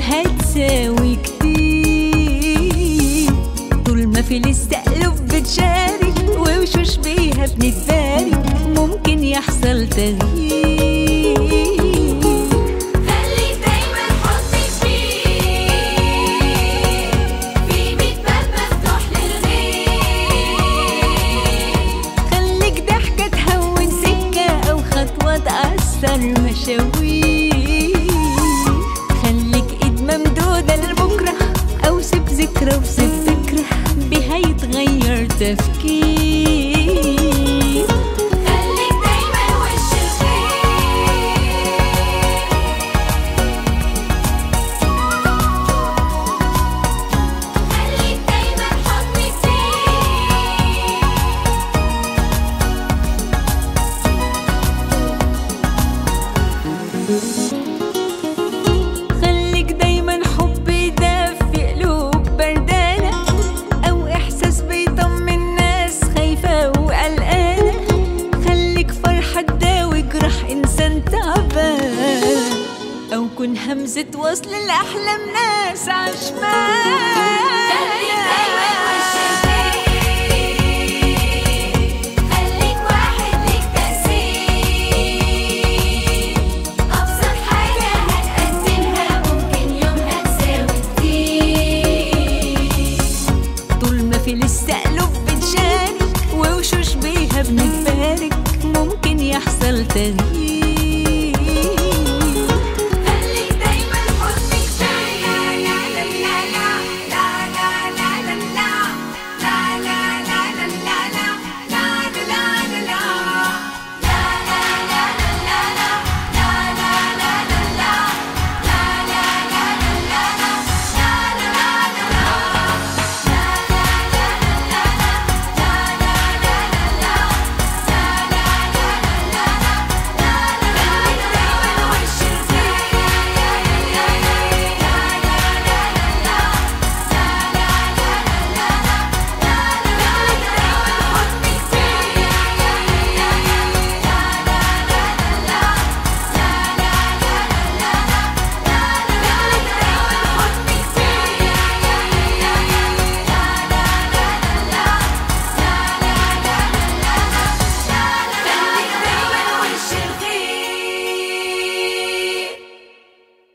هتساوي كتير. طول ما في لسه قلوب بتشارك ووشوش بيها بنتباري ممكن يحصل تغيير. خليك دايما حضنك فيه، في 100 باب مفتوح للغير. خليك ضحكة تهون سكة أو خطوة تأثر مشاوير. خليك إيد ممدودة لبكرة أو سيب ذكرى وسيب فكرة بها يتغير تفكير. خليك دايما وش الخير، خليك دايما حضنك فيه. خليك دايما حب يدفي قلوب بردانة أو إحساس بيطمن ناس خايفة وقلقانة. خليك فرحة تداوي جرح إنسان تعبان أو كن همزة وصل لأحلام ناس عشمان.